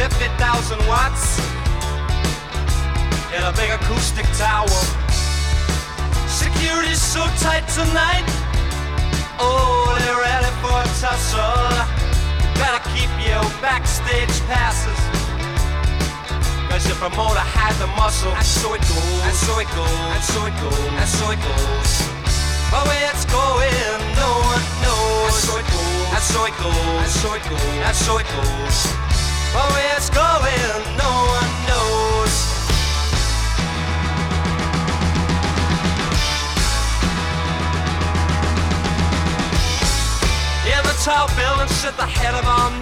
50,000 watts in a big acoustic tower. Security's so tight tonight. Oh, they're ready for a tussle. Better keep your backstage passes, 'cause your promoter had the muscle. And so it goes, and so it goes, and so it goes, and so it goes. But where it's going, no one knows. And so it goes, and so it goes, and so it goes, and so it goes. But where it's going, no one knows. In the tall buildings at the head of our